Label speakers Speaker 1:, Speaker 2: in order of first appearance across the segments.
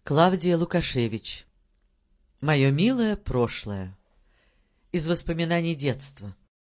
Speaker 1: Клавдия Лукашевич. Мое милое прошлое. Из воспоминаний детства.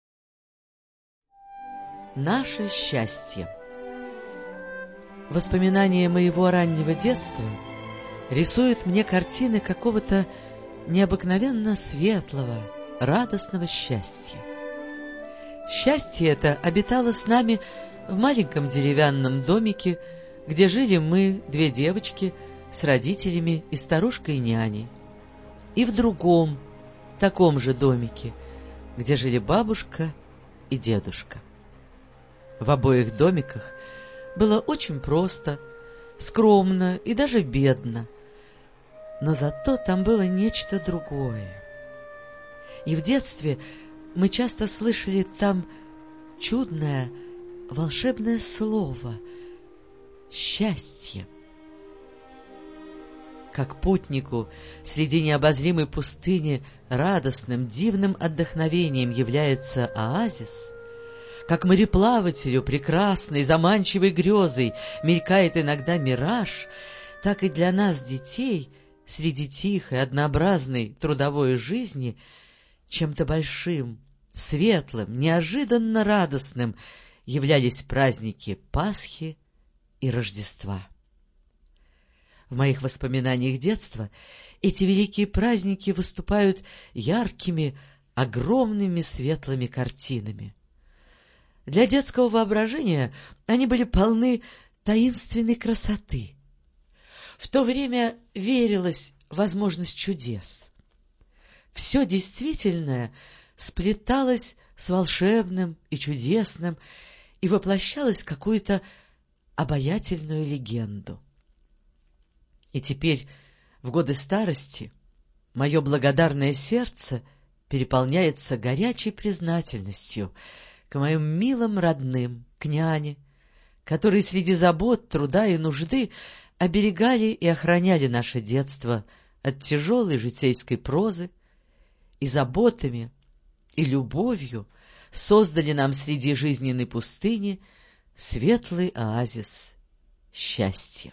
Speaker 1: Наше счастье. Воспоминания моего раннего детства рисуют мне картины какого-то необыкновенно светлого, радостного счастья. Счастье это обитало с нами в маленьком деревянном домике, где жили мы, две девочки, с родителями и старушкой-няней, и в другом, таком же домике, где жили бабушка и дедушка. В обоих домиках было очень просто, скромно и даже бедно, но зато там было нечто другое. И в детстве мы часто слышали там чудное, волшебное слово «счастье». Как путнику среди необозримой пустыни радостным, дивным отдохновением является оазис, как мореплавателю прекрасной, заманчивой грезой мелькает иногда мираж, так и для нас, детей, среди тихой, однообразной трудовой жизни, чем-то большим, светлым, неожиданно радостным являлись праздники Пасхи и Рождества. В моих воспоминаниях детства эти великие праздники выступают яркими, огромными светлыми картинами. Для детского воображения они были полны таинственной красоты. В то время верилось в возможность чудес. Все действительное сплеталось с волшебным и чудесным и воплощалось в какую-то обаятельную легенду. И теперь, в годы старости, мое благодарное сердце переполняется горячей признательностью к моим милым родным, к няне, которые среди забот, труда и нужды оберегали и охраняли наше детство от тяжелой житейской прозы и заботами и любовью создали нам среди жизненной пустыни светлый оазис счастья.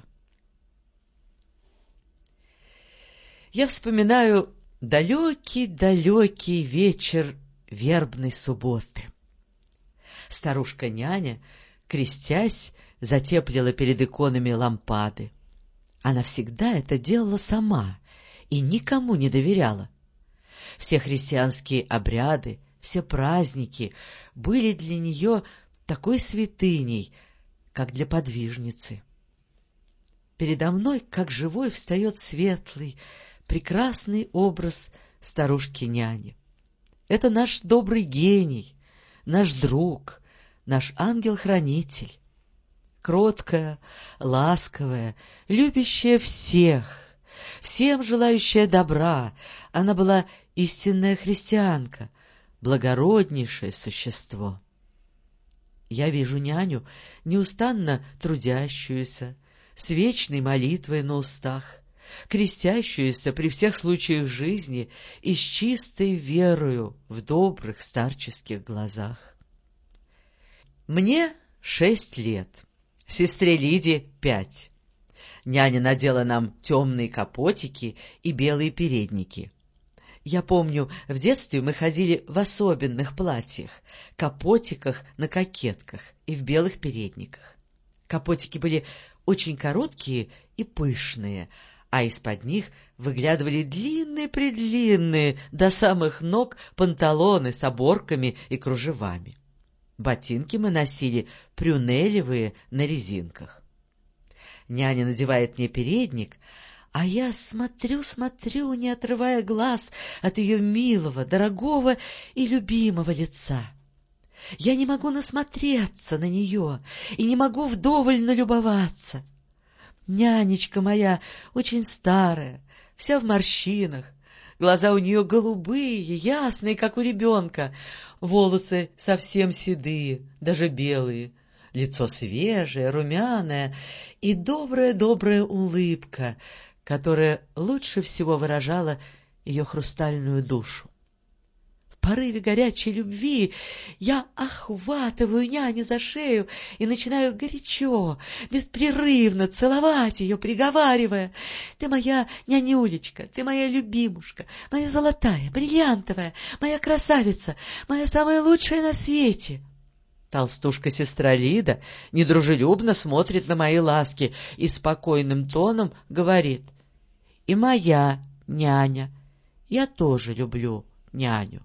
Speaker 1: Я вспоминаю далекий-далекий вечер вербной субботы. Старушка-няня, крестясь, затеплила перед иконами лампады. Она всегда это делала сама и никому не доверяла. Все христианские обряды, все праздники были для нее такой святыней, как для подвижницы. Передо мной, как живой, встает светлый, прекрасный образ старушки-няни. Это наш добрый гений, наш друг, наш ангел-хранитель. Кроткая, ласковая, любящая всех, всем желающая добра, она была истинная христианка, благороднейшее существо. Я вижу няню, неустанно трудящуюся, с вечной молитвой на устах, крестящуюся при всех случаях жизни и с чистой верою в добрых старческих глазах. Мне 6 лет, сестре Лиде 5. Няня надела нам темные капотики и белые передники. Я помню, в детстве мы ходили в особенных платьях, капотиках на кокетках и в белых передниках. Капотики были очень короткие и пышные, а из-под них выглядывали длинные-предлинные до самых ног панталоны с оборками и кружевами. Ботинки мы носили прюнелевые на резинках. Няня надевает мне передник, а я смотрю, не отрывая глаз от ее милого, дорогого и любимого лица. Я не могу насмотреться на нее и не могу вдоволь налюбоваться. Нянечка моя очень старая, вся в морщинах, глаза у нее голубые, ясные, как у ребенка, волосы совсем седые, даже белые, лицо свежее, румяное и добрая-добрая улыбка, которая лучше всего выражала ее хрустальную душу. В порыве горячей любви я охватываю няню за шею и начинаю горячо, беспрерывно целовать ее, приговаривая: «Ты моя нянюлечка, ты моя любимушка, моя золотая, бриллиантовая, моя красавица, моя самая лучшая на свете». Толстушка-сестра Лида недружелюбно смотрит на мои ласки и спокойным тоном говорит: «И моя няня, я тоже люблю няню».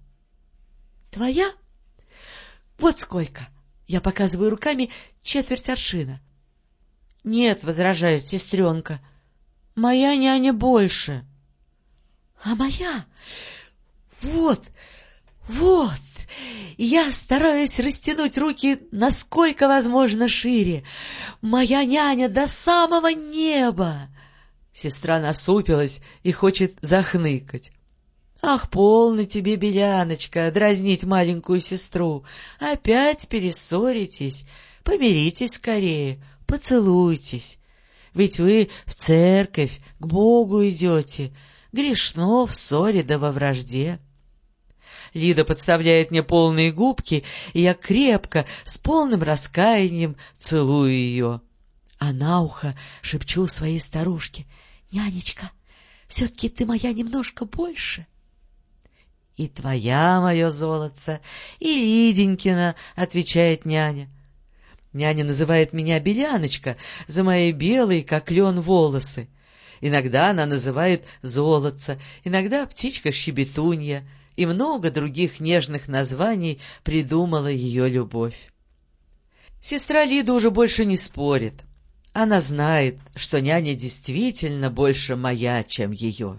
Speaker 1: «Твоя? Вот сколько!» — я показываю руками четверть аршина. «Нет», — возражает сестренка, — «моя няня больше». «А моя? Вот, вот!» Я стараюсь растянуть руки насколько возможно шире. «Моя няня до самого неба!» Сестра насупилась и хочет захныкать. «Ах, полно тебе, Беляночка, дразнить маленькую сестру. Опять перессоритесь. Помиритесь скорее, поцелуйтесь. Ведь вы в церковь, к Богу идете. Грешно в ссоре да во вражде». Лида подставляет мне полные губки, и я крепко, с полным раскаянием целую ее. А на ухо шепчу своей старушке: «Нянечка, все-таки ты моя немножко больше». «И твоя, мое золотце, и Лиденькина», — отвечает няня. Няня называет меня Беляночка за мои белые, как лен, волосы. Иногда она называет золотце, иногда птичка-щебетунья, и много других нежных названий придумала ее любовь. Сестра Лида уже больше не спорит. Она знает, что няня действительно больше моя, чем ее.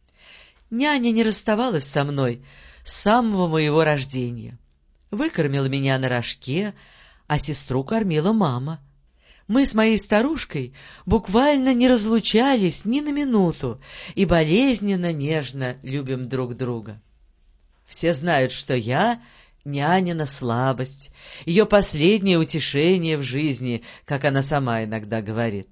Speaker 1: Няня не расставалась со мной с самого моего рождения. Выкормила меня на рожке, а сестру кормила мама. Мы с моей старушкой буквально не разлучались ни на минуту и болезненно нежно любим друг друга. Все знают, что я — нянина слабость, ее последнее утешение в жизни, как она сама иногда говорит.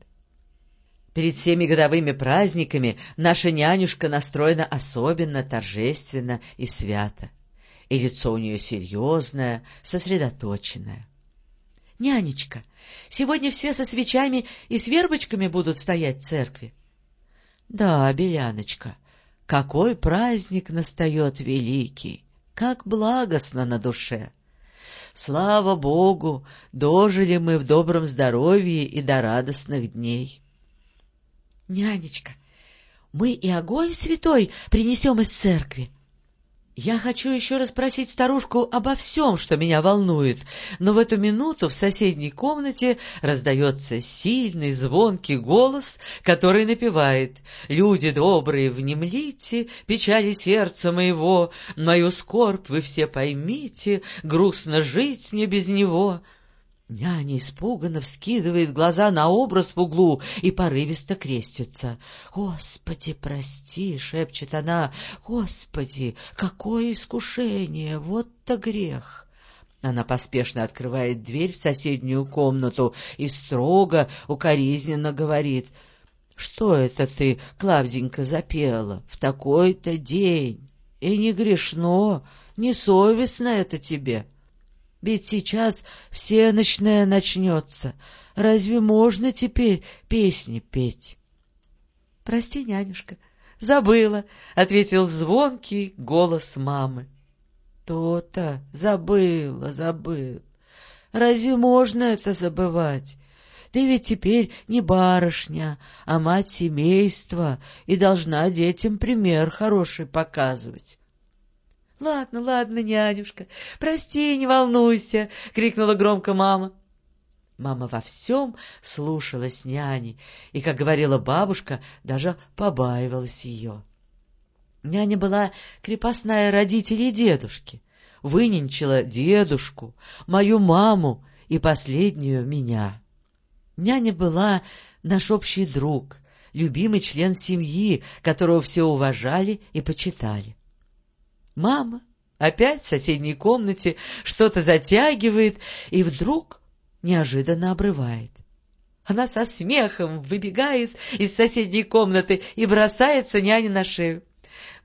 Speaker 1: Перед всеми годовыми праздниками наша нянюшка настроена особенно торжественно и свято, и лицо у нее серьезное, сосредоточенное. «Нянечка, сегодня все со свечами и с вербочками будут стоять в церкви?» «Да, Беляночка, какой праздник настает великий, как благостно на душе! Слава Богу, дожили мы в добром здоровье и до радостных дней». «Нянечка, мы и огонь святой принесем из церкви». Я хочу еще расспросить старушку обо всем, что меня волнует, но в эту минуту в соседней комнате раздается сильный звонкий голос, который напевает: «Люди добрые, внемлите печали сердца моего, мою скорбь вы все поймите, грустно жить мне без него». Няня испуганно вскидывает глаза на образ в углу и порывисто крестится. «Господи, прости!» — шепчет она. «Господи, какое искушение! Вот-то грех!» Она поспешно открывает дверь в соседнюю комнату и строго, укоризненно говорит: «Что это ты, Клавденька, запела в такой-то день? И не грешно, не совестно это тебе. Ведь сейчас всенощная начнется. Разве можно теперь песни петь?» «Прости, нянюшка, забыла», — ответил звонкий голос мамы. «То-то, забыла. Разве можно это забывать? Ты ведь теперь не барышня, а мать семейства и должна детям пример хороший показывать». «Ладно, нянюшка, прости, не волнуйся», — крикнула громко мама. Мама во всем слушалась няни и, как говорила бабушка, даже побаивалась ее. Няня была крепостная родителей дедушки, выненчила дедушку, мою маму и последнюю меня. Няня была наш общий друг, любимый член семьи, которого все уважали и почитали. Мама опять в соседней комнате что-то затягивает и вдруг неожиданно обрывает. Она со смехом выбегает из соседней комнаты и бросается няне на шею.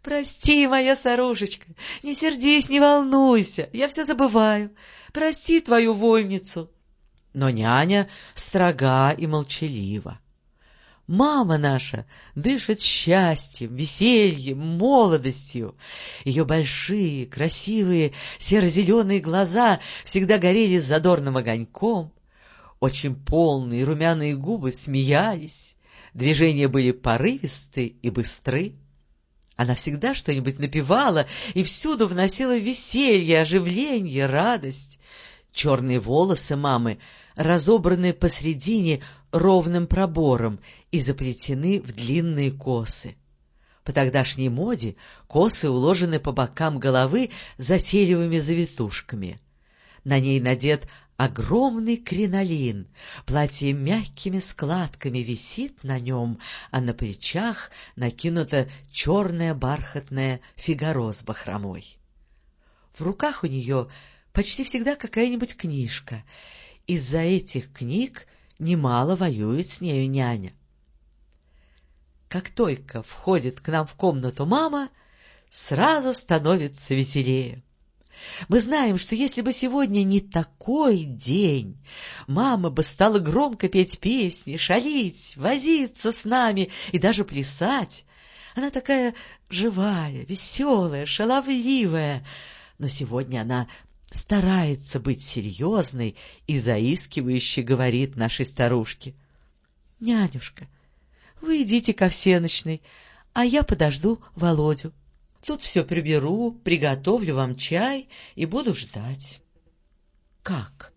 Speaker 1: Прости, моя старушечка, не сердись, не волнуйся, я все забываю. Прости твою вольницу. Но няня строга и молчалива. Мама наша дышит счастьем, весельем, молодостью. Ее большие, красивые, серо-зеленые глаза всегда горели задорным огоньком. Очень полные румяные губы смеялись, движения были порывисты и быстры. Она всегда что-нибудь напевала и всюду вносила веселье, оживление, радость. Черные волосы мамы разобраны посредине ровным пробором и заплетены в длинные косы. По тогдашней моде косы уложены по бокам головы затейливыми завитушками. На ней надет огромный кринолин, платье мягкими складками висит на нем, а на плечах накинуто черное бархатное фигаро с бахромой. В руках у нее почти всегда какая-нибудь книжка. Из-за этих книг немало воюет с нею няня. Как только входит к нам в комнату мама, сразу становится веселее. Мы знаем, что если бы сегодня не такой день, мама бы стала громко петь песни, шалить, возиться с нами и даже плясать. Она такая живая, веселая, шаловливая, но сегодня она старается быть серьезной и заискивающе говорит нашей старушке: «Нянюшка, вы идите ко всенощной, а я подожду Володю. Тут все приберу, приготовлю вам чай и буду ждать». «Как?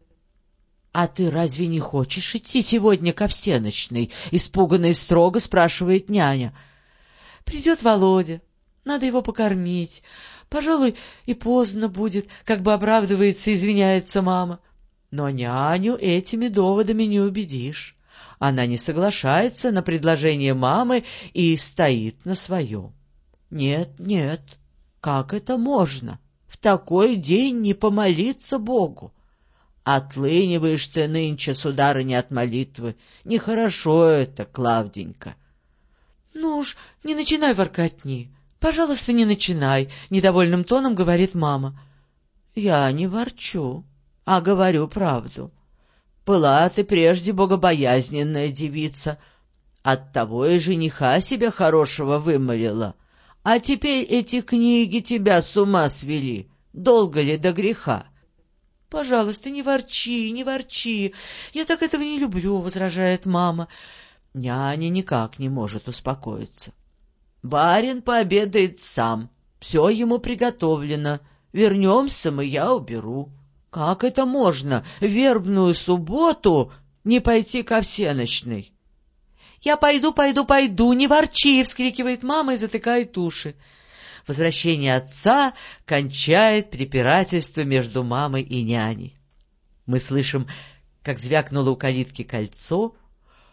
Speaker 1: А ты разве не хочешь идти сегодня ко всенощной?» — испуганно и строго спрашивает няня. «Придет Володя, надо его покормить. Пожалуй, и поздно будет», — как бы оправдывается и извиняется мама. Но няню этими доводами не убедишь. Она не соглашается на предложение мамы и стоит на своем. «Нет, нет, как это можно? В такой день не помолиться Богу? Отлыниваешь ты нынче, сударыня, от молитвы. Нехорошо это, Клавденька». «Ну уж, не начинай воркотни. Пожалуйста, не начинай», — недовольным тоном говорит мама. «Я не ворчу, а говорю правду. Была ты прежде богобоязненная девица, оттого и жениха себя хорошего вымолила. А теперь эти книги тебя с ума свели. Долго ли до греха?» «Пожалуйста, не ворчи, не ворчи. Я так этого не люблю», — возражает мама. Няня никак не может успокоиться. «Барин пообедает сам. Все ему приготовлено. Вернемся мы, я уберу». «Как это можно в вербную субботу не пойти ко всенощной?» «Я пойду, не ворчи!» — вскрикивает мама и затыкает уши. Возвращение отца кончает препирательство между мамой и няней. Мы слышим, как звякнуло у калитки кольцо,